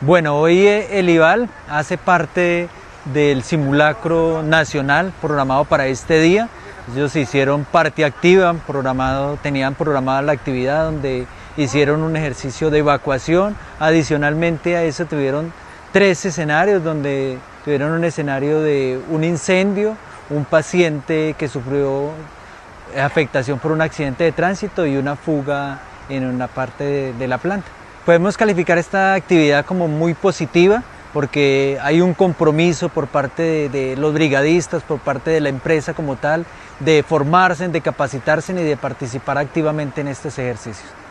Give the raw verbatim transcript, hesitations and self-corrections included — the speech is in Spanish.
Bueno, hoy eh, el IVAL hace parte del simulacro nacional programado para este día. Ellos hicieron parte activa, programado, tenían programada la actividad donde hicieron un ejercicio de evacuación. Adicionalmente a eso tuvieron tres escenarios, donde tuvieron un escenario de un incendio, un paciente que sufrió afectación por un accidente de tránsito y una fuga en una parte de, de la planta. Podemos calificar esta actividad como muy positiva porque hay un compromiso por parte de, de los brigadistas, por parte de la empresa como tal, de formarse, de capacitarse y de participar activamente en estos ejercicios.